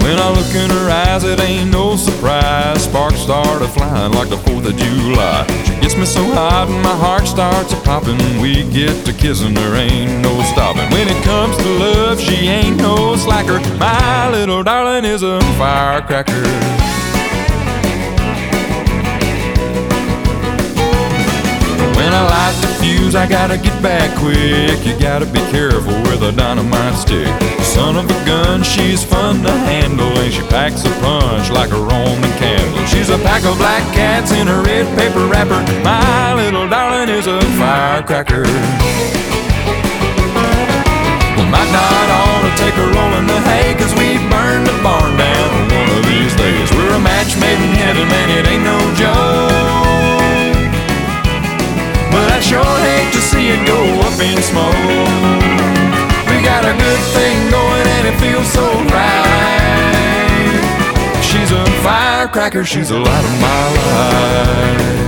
When I look in her eyes, it ain't no surprise. Sparks start a-flying like the 4th of July. She gets me so hot and my heart starts a-popping. We get to kissing, there ain't no stopping. When it comes to love, she ain't no slacker. My little darling is a firecracker. When I light the fuse, I gotta get back quick. You gotta be careful with a dynamite stick. Son of a gun, she's fun to handle, and she packs a punch like a Roman candle. She's a pack of black cats in a red paper wrapper. My little darling is a firecracker. We might not ought to take a roll in the hay, 'cause we burn the barn down one of these days. We're a match made in heaven, man, it ain't no joke. But I sure hate to see it go up in smoke. We got a good thing going and it feels so right. She's a firecracker, she's the light of my life.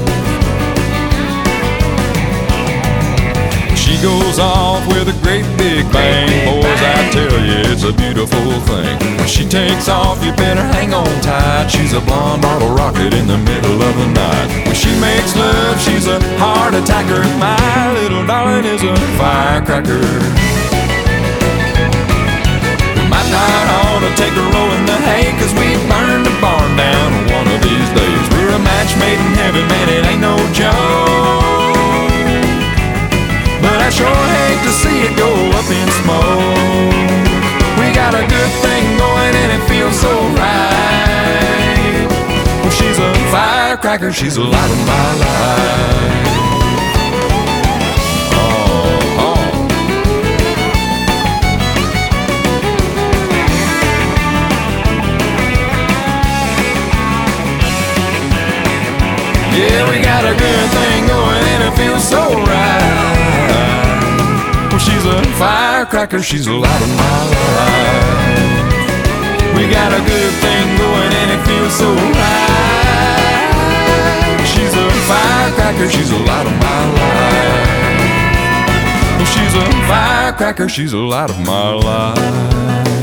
She goes off with a great big bang. Boys, I tell you, it's a beautiful thing. When she takes off, you better hang on tight. She's a blonde bottle rocket in the middle of the night. When she makes love, she's a heart attacker. My little darling is a firecracker. We might not ought to take a roll in the hay, 'cause we burn the barn down one of these days. We're a match made in heaven, man, it ain't no joke. But I sure hate to see it go up in smoke. We got a good thing going and it feels so right. Well, she's a firecracker, she's the light of my life. Oh, oh. Yeah, we got a good thing going and it feels so right. Well, she's a firecracker, she's the light of my life. We got a good thing going and it feels so right. She's a firecracker, she's the light of my life. Well, she's a firecracker, she's the light of my life.